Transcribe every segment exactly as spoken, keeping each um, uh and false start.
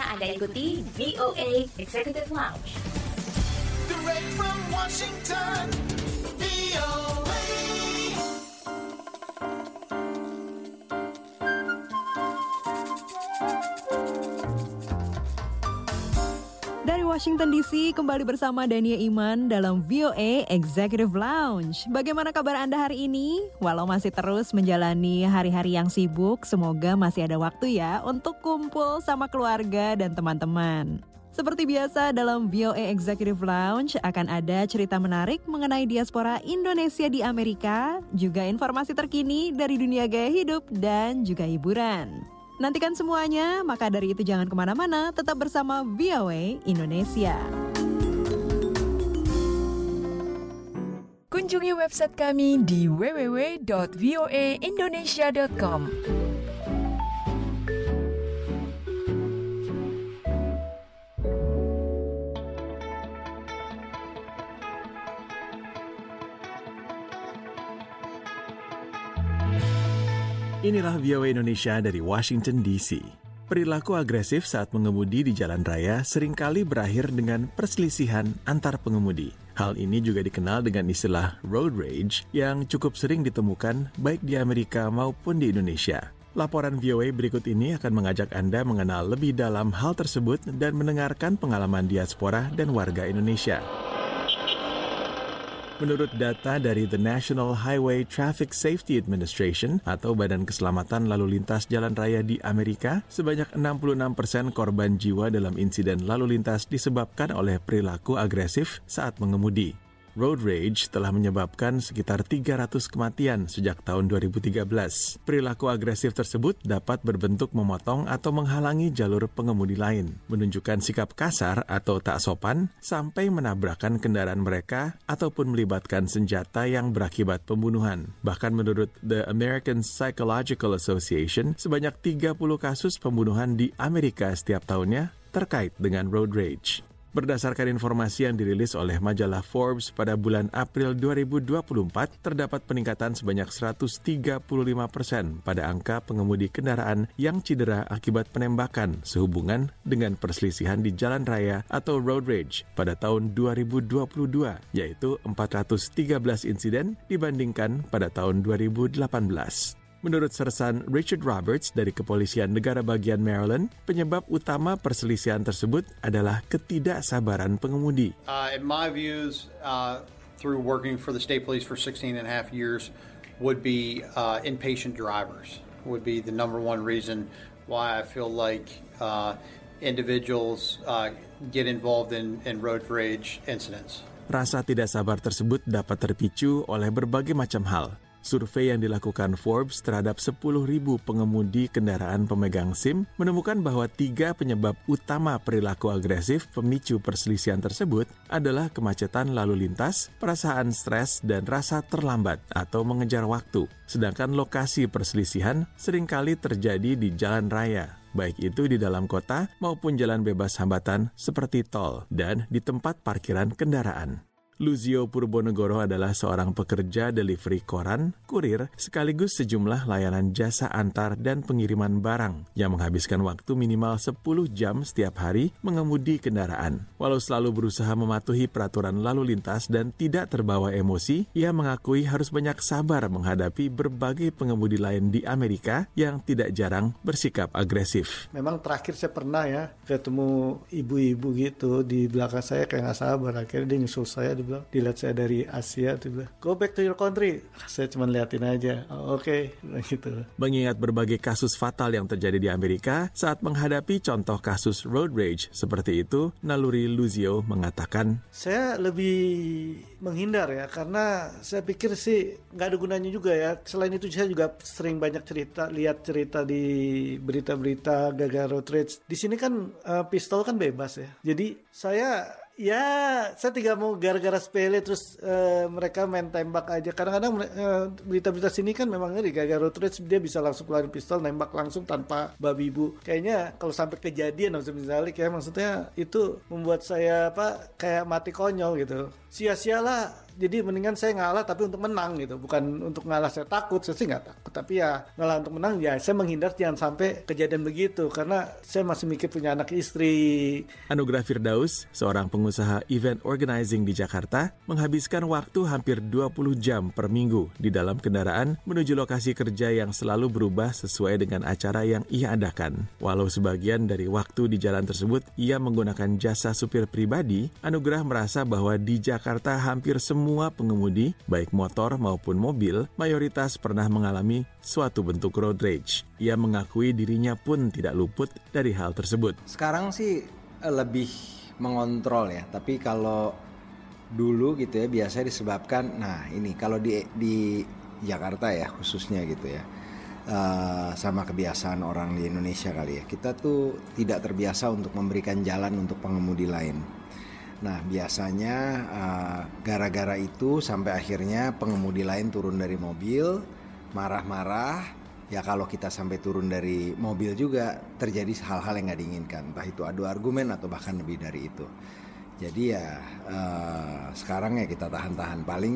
Anda ikuti V O A Executive Lounge. Direct from Washington, V O A. Dari Washington D C, kembali bersama Dania Iman dalam V O A Executive Lounge. Bagaimana kabar Anda hari ini? Walau masih terus menjalani hari-hari yang sibuk, semoga masih ada waktu ya untuk kumpul sama keluarga dan teman-teman. Seperti biasa dalam V O A Executive Lounge akan ada cerita menarik mengenai diaspora Indonesia di Amerika, juga informasi terkini dari dunia gaya hidup dan juga hiburan. Nantikan semuanya, maka dari itu jangan kemana-mana, tetap bersama V O A Indonesia. Kunjungi website kami di w w w dot v o a indonesia dot com. Inilah V O A Indonesia dari Washington D C. Perilaku agresif saat mengemudi di jalan raya seringkali berakhir dengan perselisihan antar pengemudi. Hal ini juga dikenal dengan istilah road rage yang cukup sering ditemukan baik di Amerika maupun di Indonesia. Laporan V O A berikut ini akan mengajak Anda mengenal lebih dalam hal tersebut dan mendengarkan pengalaman diaspora dan warga Indonesia. Menurut data dari The National Highway Traffic Safety Administration atau Badan Keselamatan Lalu Lintas Jalan Raya di Amerika, sebanyak enam puluh enam persen korban jiwa dalam insiden lalu lintas disebabkan oleh perilaku agresif saat mengemudi. Road rage telah menyebabkan sekitar tiga ratus kematian sejak tahun dua ribu tiga belas. Perilaku agresif tersebut dapat berbentuk memotong atau menghalangi jalur pengemudi lain, menunjukkan sikap kasar atau tak sopan, sampai menabrakkan kendaraan mereka ataupun melibatkan senjata yang berakibat pembunuhan. Bahkan menurut The American Psychological Association, sebanyak tiga puluh kasus pembunuhan di Amerika setiap tahunnya terkait dengan road rage. Berdasarkan informasi yang dirilis oleh majalah Forbes pada bulan April dua ribu dua puluh empat, terdapat peningkatan sebanyak seratus tiga puluh lima persen pada angka pengemudi kendaraan yang cedera akibat penembakan sehubungan dengan perselisihan di jalan raya atau road rage pada tahun dua ribu dua puluh dua, yaitu empat ratus tiga belas insiden dibandingkan pada tahun dua ribu delapan belas. Menurut Sersan Richard Roberts dari Kepolisian Negara Bagian Maryland, penyebab utama perselisihan tersebut adalah ketidaksabaran pengemudi. Uh, in my views, uh, through working for the state police for sixteen and a half years, would be uh, impatient drivers, would be the number one reason why I feel like uh, individuals uh, get involved in, in road rage incidents. Rasa tidak sabar tersebut dapat terpicu oleh berbagai macam hal. Survei yang dilakukan Forbes terhadap sepuluh ribu pengemudi kendaraan pemegang SIM menemukan bahwa tiga penyebab utama perilaku agresif pemicu perselisihan tersebut adalah kemacetan lalu lintas, perasaan stres, dan rasa terlambat atau mengejar waktu. Sedangkan lokasi perselisihan seringkali terjadi di jalan raya, baik itu di dalam kota maupun jalan bebas hambatan seperti tol dan di tempat parkiran kendaraan. Luzio Purwonegoro adalah seorang pekerja delivery koran, kurir, sekaligus sejumlah layanan jasa antar dan pengiriman barang yang menghabiskan waktu minimal sepuluh jam setiap hari mengemudi kendaraan. Walau selalu berusaha mematuhi peraturan lalu lintas dan tidak terbawa emosi, ia mengakui harus banyak sabar menghadapi berbagai pengemudi lain di Amerika yang tidak jarang bersikap agresif. Memang terakhir saya pernah ya ketemu ibu-ibu gitu di belakang saya kayak gak sabar. Akhirnya dia nyusul saya, dia bilang, dilihat saya dari Asia, dia bilang, go back to your country. Saya cuma liatin aja, oh, oke, okay. gitu. Mengingat berbagai kasus fatal yang terjadi di Amerika saat menghadapi contoh kasus road rage seperti itu, naluri Luzio mengatakan, saya lebih menghindar ya, karena saya pikir sih nggak ada gunanya juga ya. Selain itu saya juga sering banyak cerita, lihat cerita di berita-berita gagal road rage. Di sini kan uh, pistol kan bebas ya. Jadi saya ya saya tidak mau gara-gara sepele terus uh, mereka main tembak aja. Kadang-kadang uh, berita-berita sini kan memang ngeri, gagal road rage dia bisa langsung keluarin pistol nembak langsung tanpa babi bu. Kayaknya kalau sampai kejadian misalnya kayak maksudnya itu membuat saya apa kayak mati konyol gitu. Sia-sialah jadi mendingan saya ngalah tapi untuk menang gitu, bukan untuk ngalah saya takut, saya sih nggak takut, tapi ya ngalah untuk menang ya saya menghindar jangan sampai kejadian begitu karena saya masih mikir punya anak istri. Anugrah Firdaus, seorang pengusaha event organizing di Jakarta, menghabiskan waktu hampir dua puluh jam per minggu di dalam kendaraan menuju lokasi kerja yang selalu berubah sesuai dengan acara yang ia adakan. Walau sebagian dari waktu di jalan tersebut ia menggunakan jasa supir pribadi, Anugrah merasa bahwa di Jakarta hampir semua pengemudi, baik motor maupun mobil, mayoritas pernah mengalami suatu bentuk road rage. Ia mengakui dirinya pun tidak luput dari hal tersebut. Sekarang sih lebih mengontrol ya, tapi kalau dulu gitu ya biasanya disebabkan, nah ini kalau di di Jakarta ya khususnya gitu ya, uh, sama kebiasaan orang di Indonesia kali ya, kita tuh tidak terbiasa untuk memberikan jalan untuk pengemudi lain. Nah biasanya uh, gara-gara itu sampai akhirnya pengemudi lain turun dari mobil, marah-marah. Ya kalau kita sampai turun dari mobil juga terjadi hal-hal yang gak diinginkan. Entah itu adu argumen atau bahkan lebih dari itu. Jadi ya uh, sekarang ya kita tahan-tahan. Paling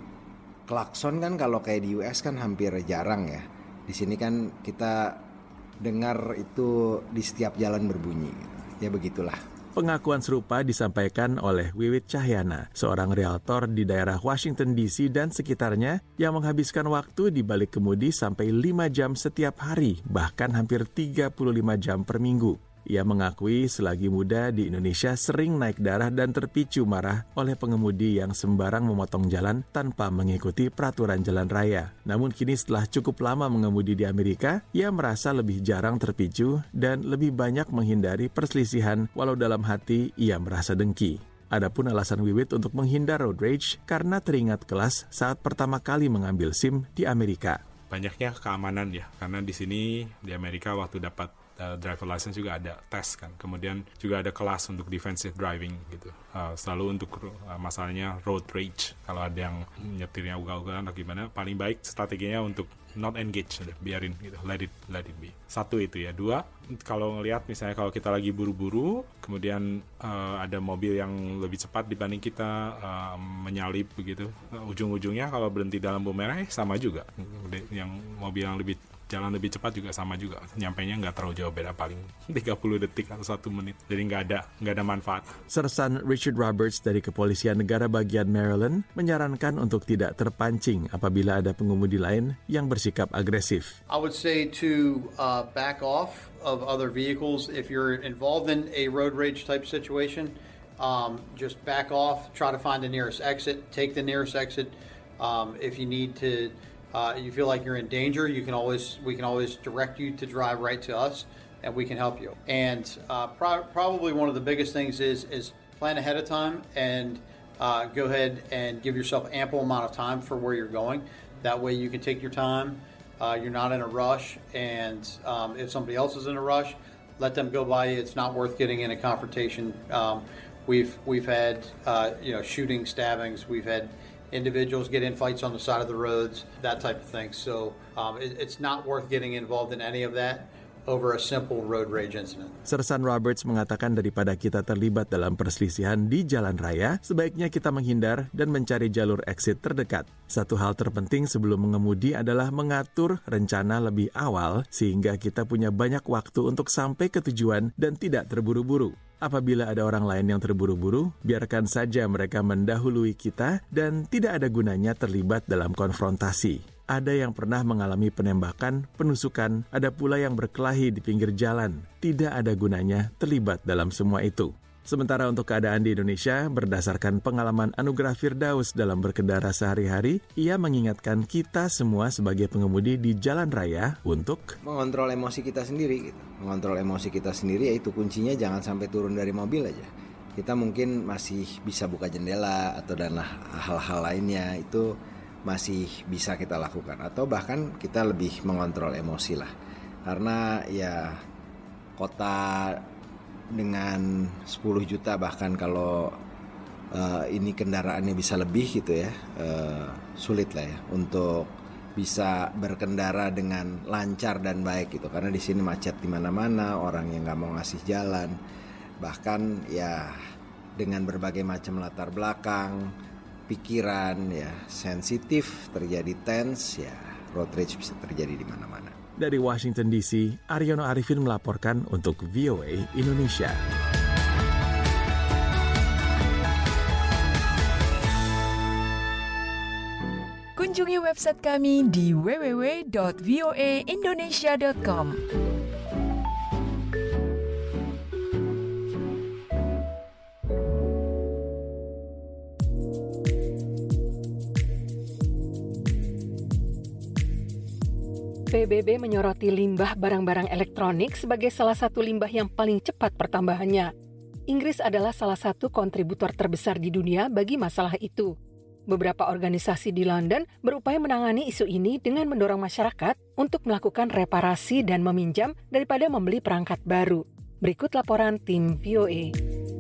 klakson kan kalau kayak di U S kan hampir jarang ya. Di sini kan kita dengar itu di setiap jalan berbunyi. Ya begitulah. Pengakuan serupa disampaikan oleh Wiwit Cahyana, seorang realtor di daerah Washington D C dan sekitarnya yang menghabiskan waktu di balik kemudi sampai lima jam setiap hari, bahkan hampir tiga puluh lima jam per minggu. Ia mengakui selagi muda di Indonesia sering naik darah dan terpicu marah oleh pengemudi yang sembarang memotong jalan tanpa mengikuti peraturan jalan raya. Namun kini setelah cukup lama mengemudi di Amerika, ia merasa lebih jarang terpicu dan lebih banyak menghindari perselisihan walau dalam hati ia merasa dengki. Adapun alasan Wiwit untuk menghindar road rage karena teringat kelas saat pertama kali mengambil SIM di Amerika. Banyaknya keamanan ya, karena di sini di Amerika waktu dapat Uh, driver license juga ada tes kan, kemudian juga ada kelas untuk defensive driving gitu, uh, selalu untuk uh, masalahnya road rage. Kalau ada yang nyetirnya ugal-ugalan atau gimana, paling baik strateginya untuk not engage, udah biarin gitu, let it let it be. Satu itu ya. Dua, kalau ngelihat misalnya kalau kita lagi buru-buru, kemudian uh, ada mobil yang lebih cepat dibanding kita, uh, menyalip begitu, uh, ujung-ujungnya kalau berhenti dalam lampu merah eh, sama juga. Yang mobil yang lebih jalan lebih cepat juga sama juga, nyampainya nggak terlalu jauh beda, paling tiga puluh detik atau satu menit, jadi nggak ada nggak ada manfaat. Sersan Richard Roberts dari Kepolisian Negara Bagian Maryland menyarankan untuk tidak terpancing apabila ada pengemudi lain yang bersikap agresif. I would say to uh, back off of other vehicles if you're involved in a road rage type situation. Um, just back off, try to find the nearest exit, take the nearest exit. Um, if you need to Uh, you feel like you're in danger, you can always we can always direct you to drive right to us, and we can help you. And uh, pro- probably one of the biggest things is is plan ahead of time and uh, go ahead and give yourself ample amount of time for where you're going. That way you can take your time. Uh, you're not in a rush, and um, if somebody else is in a rush, let them go by you. It's not worth getting in a confrontation. Um, we've we've had uh, you know shooting, stabbings. We've had individuals get in fights on the side of the roads, that type of thing. So um, it, it's not worth getting involved in any of that over a simple road rage incident. Sersan Roberts mengatakan daripada kita terlibat dalam perselisihan di jalan raya, sebaiknya kita menghindar dan mencari jalur exit terdekat. Satu hal terpenting sebelum mengemudi adalah mengatur rencana lebih awal sehingga kita punya banyak waktu untuk sampai ke tujuan dan tidak terburu-buru. Apabila ada orang lain yang terburu-buru, biarkan saja mereka mendahului kita dan tidak ada gunanya terlibat dalam konfrontasi. Ada yang pernah mengalami penembakan, penusukan, ada pula yang berkelahi di pinggir jalan. Tidak ada gunanya terlibat dalam semua itu. Sementara untuk keadaan di Indonesia, berdasarkan pengalaman Anugrah Firdaus dalam berkendara sehari-hari, ia mengingatkan kita semua sebagai pengemudi di jalan raya untuk mengontrol emosi kita sendiri. Gitu. Mengontrol emosi kita sendiri, yaitu kuncinya jangan sampai turun dari mobil aja. Kita mungkin masih bisa buka jendela atau dan hal-hal lainnya, itu masih bisa kita lakukan. Atau bahkan kita lebih mengontrol emosi lah. Karena ya kota dengan sepuluh juta bahkan kalau uh, ini kendaraannya bisa lebih gitu ya, uh, sulit lah ya untuk bisa berkendara dengan lancar dan baik gitu, karena di sini macet di mana-mana, orang yang nggak mau ngasih jalan, bahkan ya dengan berbagai macam latar belakang, pikiran ya sensitif, terjadi tense, ya road rage bisa terjadi di mana-mana. Dari Washington D C, Aryono Arifin melaporkan untuk V O A Indonesia. Kunjungi website kami di w w w dot v o a indonesia dot com. P B B menyoroti limbah barang-barang elektronik sebagai salah satu limbah yang paling cepat pertambahannya. Inggris adalah salah satu kontributor terbesar di dunia bagi masalah itu. Beberapa organisasi di London berupaya menangani isu ini dengan mendorong masyarakat untuk melakukan reparasi dan meminjam daripada membeli perangkat baru. Berikut laporan tim V O A.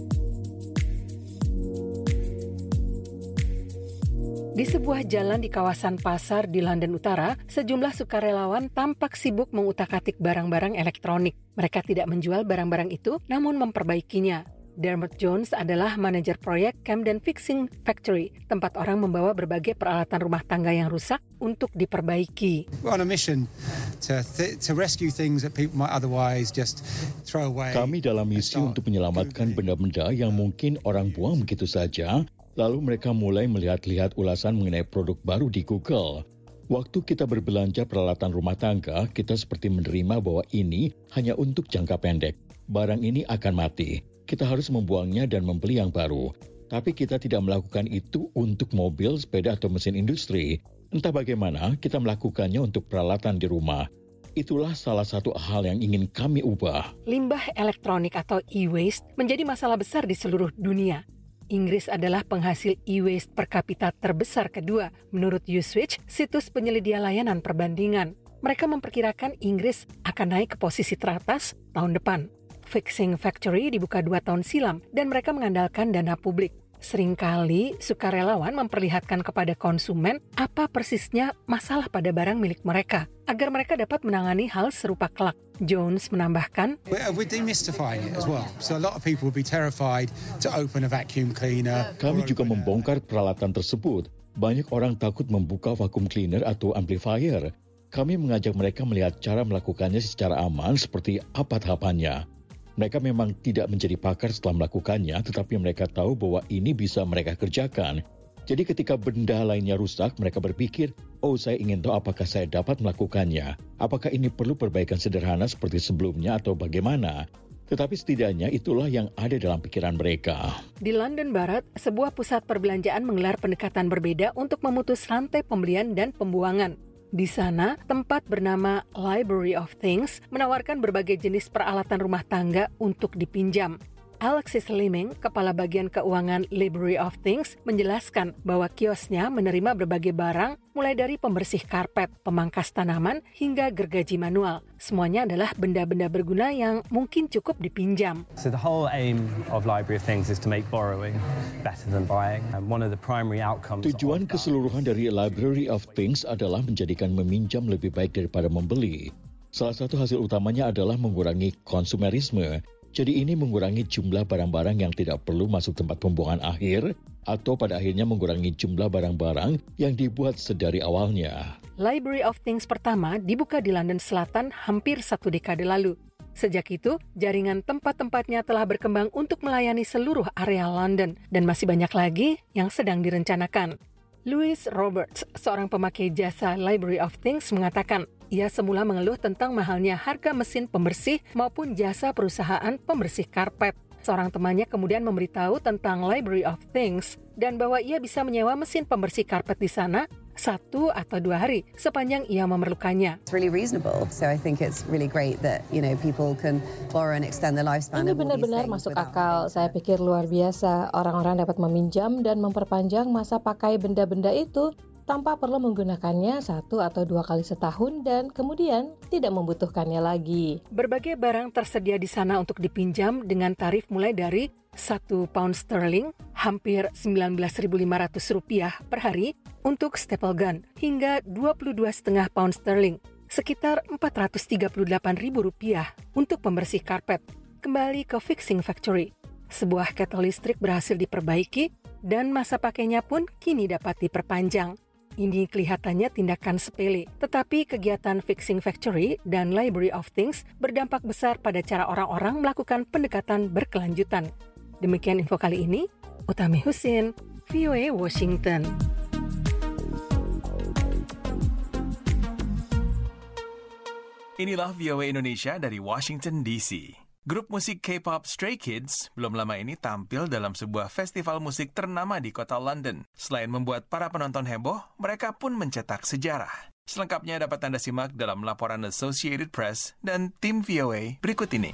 Di sebuah jalan di kawasan pasar di London Utara, sejumlah sukarelawan tampak sibuk mengutak-atik barang-barang elektronik. Mereka tidak menjual barang-barang itu, namun memperbaikinya. Dermot Jones adalah manajer proyek Camden Fixing Factory, tempat orang membawa berbagai peralatan rumah tangga yang rusak untuk diperbaiki. We're on a mission to th- to rescue things that people might otherwise just throw away. Kami dalam misi untuk menyelamatkan benda-benda yang mungkin orang buang begitu saja. Lalu mereka mulai melihat-lihat ulasan mengenai produk baru di Google. Waktu kita berbelanja peralatan rumah tangga, kita seperti menerima bahwa ini hanya untuk jangka pendek. Barang ini akan mati. Kita harus membuangnya dan membeli yang baru. Tapi kita tidak melakukan itu untuk mobil, sepeda, atau mesin industri. Entah bagaimana, kita melakukannya untuk peralatan di rumah. Itulah salah satu hal yang ingin kami ubah. Limbah elektronik atau e-waste menjadi masalah besar di seluruh dunia. Inggris adalah penghasil e-waste per kapita terbesar kedua menurut Uswitch, situs penyedia layanan perbandingan. Mereka memperkirakan Inggris akan naik ke posisi teratas tahun depan. Fixing Factory dibuka dua tahun silam dan mereka mengandalkan dana publik. Seringkali sukarelawan memperlihatkan kepada konsumen apa persisnya masalah pada barang milik mereka agar mereka dapat menangani hal serupa kelak. Jones menambahkan, We're demystifying it as well. So a lot of people would be terrified to open a vacuum cleaner. Kami juga membongkar peralatan tersebut. Banyak orang takut membuka vacuum cleaner atau amplifier. Kami mengajak mereka melihat cara melakukannya secara aman seperti apa tahapannya. Mereka memang tidak menjadi pakar setelah melakukannya, tetapi mereka tahu bahwa ini bisa mereka kerjakan. Jadi ketika benda lainnya rusak, mereka berpikir, oh saya ingin tahu apakah saya dapat melakukannya. Apakah ini perlu perbaikan sederhana seperti sebelumnya atau bagaimana? Tetapi setidaknya itulah yang ada dalam pikiran mereka. Di London Barat, sebuah pusat perbelanjaan menggelar pendekatan berbeda untuk memutus rantai pembelian dan pembuangan. Di sana, tempat bernama Library of Things menawarkan berbagai jenis peralatan rumah tangga untuk dipinjam. Alexis Liming, Kepala Bagian Keuangan Library of Things, menjelaskan bahwa kiosnya menerima berbagai barang mulai dari pembersih karpet, pemangkas tanaman, hingga gergaji manual. Semuanya adalah benda-benda berguna yang mungkin cukup dipinjam. So the whole aim of Library of Things is to make borrowing better than buying. And one of the primary outcomes Tujuan keseluruhan dari Library of Things adalah menjadikan meminjam lebih baik daripada membeli. Salah satu hasil utamanya adalah mengurangi konsumerisme. Jadi ini mengurangi jumlah barang-barang yang tidak perlu masuk tempat pembuangan akhir atau pada akhirnya mengurangi jumlah barang-barang yang dibuat sedari awalnya. Library of Things pertama dibuka di London Selatan hampir satu dekade lalu. Sejak itu, jaringan tempat-tempatnya telah berkembang untuk melayani seluruh area London dan masih banyak lagi yang sedang direncanakan. Louis Roberts, seorang pemakai jasa Library of Things, mengatakan ia semula mengeluh tentang mahalnya harga mesin pembersih maupun jasa perusahaan pembersih karpet. Seorang temannya kemudian memberitahu tentang Library of Things dan bahwa ia bisa menyewa mesin pembersih karpet di sana satu atau dua hari sepanjang ia memerlukannya. It's really reasonable, so I think it's really great that you know people can borrow and extend the lifespan. Ini benar-benar masuk akal. Saya pikir luar biasa orang-orang dapat meminjam dan memperpanjang masa pakai benda-benda itu tanpa perlu menggunakannya satu atau dua kali setahun dan kemudian tidak membutuhkannya lagi. Berbagai barang tersedia di sana untuk dipinjam dengan tarif mulai dari satu pound sterling, hampir sembilan belas ribu lima ratus rupiah per hari untuk staple gun, hingga dua puluh dua koma lima pound sterling, sekitar empat ratus tiga puluh delapan ribu rupiah untuk pembersih karpet. Kembali ke Fixing Factory. Sebuah ketel listrik berhasil diperbaiki dan masa pakainya pun kini dapat diperpanjang. Ini kelihatannya tindakan sepele, tetapi kegiatan Fixing Factory dan Library of Things berdampak besar pada cara orang-orang melakukan pendekatan berkelanjutan. Demikian info kali ini, Utami Husin, V O A Washington. Inilah V O A Indonesia dari Washington D C. Grup musik K-pop Stray Kids belum lama ini tampil dalam sebuah festival musik ternama di kota London. Selain membuat para penonton heboh, mereka pun mencetak sejarah. Selengkapnya dapat Anda simak dalam laporan Associated Press dan tim V O A berikut ini.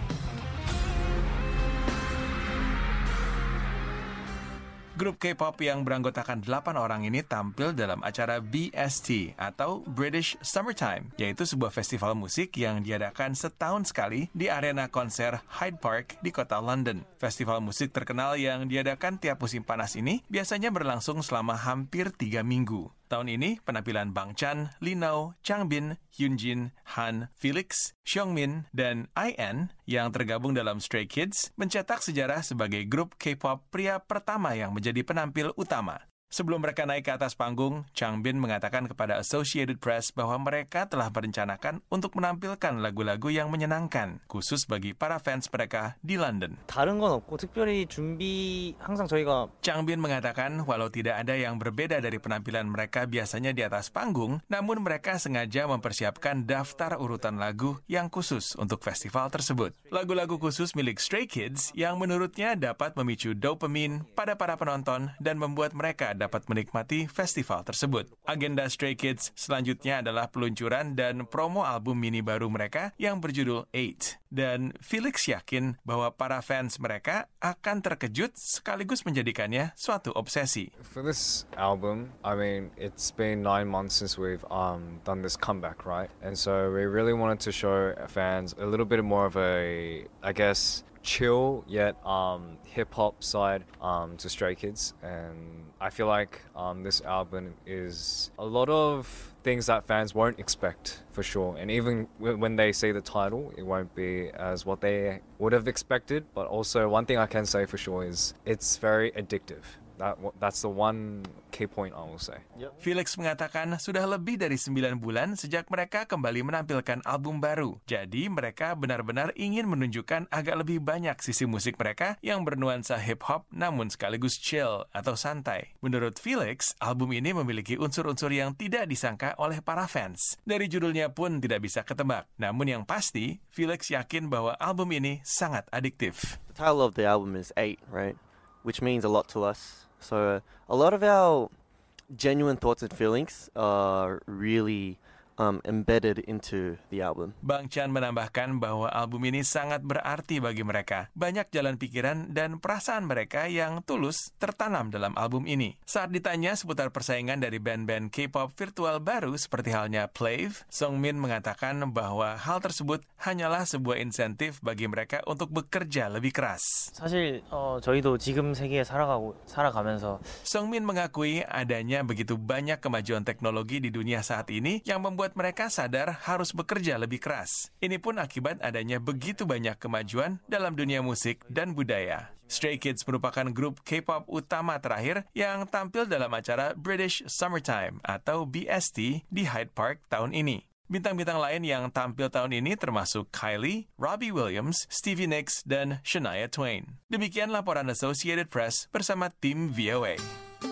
Grup K-pop yang beranggotakan delapan orang ini tampil dalam acara B S T atau British Summertime, yaitu sebuah festival musik yang diadakan setahun sekali di arena konser Hyde Park di kota London. Festival musik terkenal yang diadakan tiap musim panas ini biasanya berlangsung selama hampir tiga minggu. Tahun ini, penampilan Bang Chan, Lino, Changbin, Hyunjin, Han, Felix, Xiongmin, dan I N yang tergabung dalam Stray Kids mencetak sejarah sebagai grup K-pop pria pertama yang menjadi penampil utama. Sebelum mereka naik ke atas panggung, Changbin mengatakan kepada Associated Press bahwa mereka telah merencanakan untuk menampilkan lagu-lagu yang menyenangkan, khusus bagi para fans mereka di London. 다른 건 없고 특별히 준비 항상 저희가 Changbin mengatakan walau tidak ada yang berbeda dari penampilan mereka biasanya di atas panggung, namun mereka sengaja mempersiapkan daftar urutan lagu yang khusus untuk festival tersebut. Lagu-lagu khusus milik Stray Kids yang menurutnya dapat memicu dopamin pada para penonton dan membuat mereka dapat menikmati festival tersebut. Agenda Stray Kids selanjutnya adalah peluncuran dan promo album mini baru mereka yang berjudul Eight. Dan Felix yakin bahwa para fans mereka akan terkejut sekaligus menjadikannya suatu obsesi. For this album, I mean, it's been nine months since we've um, done this comeback, right? And so we really wanted to show fans a little bit more of a, I guess, chill yet um, hip-hop side um, to Stray Kids, and I feel like um, this album is a lot of things that fans won't expect for sure, and even w- when they see the title it won't be as what they would have expected, but also one thing I can say for sure is it's very addictive. That, that's the one key point I will say. Felix mengatakan sudah lebih dari sembilan bulan sejak mereka kembali menampilkan album baru. Jadi mereka benar-benar ingin menunjukkan agak lebih banyak sisi musik mereka yang bernuansa hip-hop namun sekaligus chill atau santai. Menurut Felix, album ini memiliki unsur-unsur yang tidak disangka oleh para fans. Dari judulnya pun tidak bisa ketebak. Namun yang pasti, Felix yakin bahwa album ini sangat adiktif. The title of the album is Eight, right? Which means a lot to us. So a lot of our genuine thoughts and feelings are really um, embedded into the album. Bang Chan menambahkan bahwa album ini sangat berarti bagi mereka. Banyak jalan pikiran dan perasaan mereka yang tulus tertanam dalam album ini. Saat ditanya seputar persaingan dari band-band K-pop virtual baru seperti halnya Plave, Songmin mengatakan bahwa hal tersebut hanyalah sebuah insentif bagi mereka untuk bekerja lebih keras. 사실 어, 저희도 지금 세계에 살아가고 살아가면서 Songmin mengakui adanya begitu banyak kemajuan teknologi di dunia saat ini yang membuat mereka sadar harus bekerja lebih keras. Ini pun akibat adanya begitu banyak kemajuan dalam dunia musik dan budaya. Stray Kids merupakan grup K-pop utama terakhir yang tampil dalam acara British Summertime atau B S T di Hyde Park tahun ini. Bintang-bintang lain yang tampil tahun ini termasuk Kylie, Robbie Williams, Stevie Nicks, dan Shania Twain. Demikian laporan Associated Press bersama tim V O A.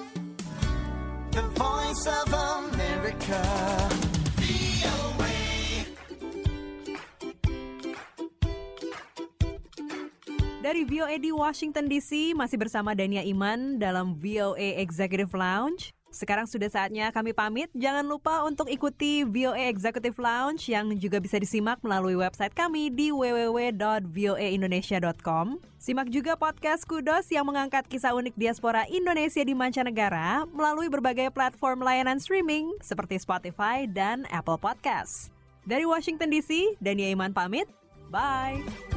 The Voice of America. Dari V O A di Washington D C, masih bersama Dania Iman dalam V O A Executive Lounge. Sekarang sudah saatnya kami pamit. Jangan lupa untuk ikuti V O A Executive Lounge yang juga bisa disimak melalui website kami di w w w dot v o a indonesia dot com. Simak juga podcast Kudos yang mengangkat kisah unik diaspora Indonesia di mancanegara melalui berbagai platform layanan streaming seperti Spotify dan Apple Podcasts. Dari Washington D C, Dania Iman pamit. Bye!